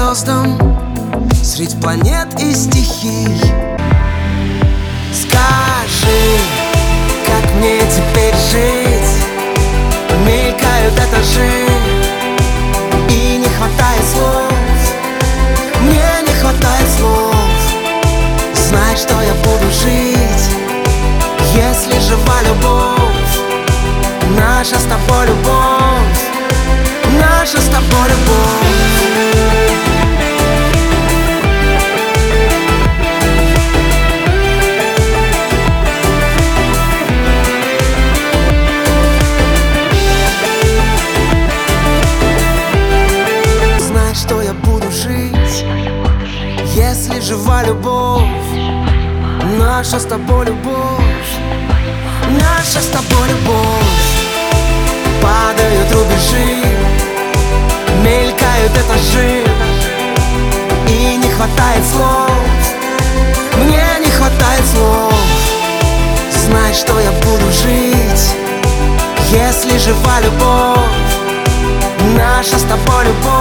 звездам средь планет и стихий. Скажи, как мне теперь жить? Мелькают этажи, и не хватает слов. Мне не хватает слов. Знай, что я буду жить, если жива любовь. Наша с тобой любовь, наша с тобой любовь. Знай, что я буду жить, если жива любовь. Наша с тобой любовь, наша с тобой любовь. Падают рубежи, мелькают этажи, и не хватает слов. Мне не хватает слов. Знай, что я буду жить, если жива любовь. Наша с тобой любовь.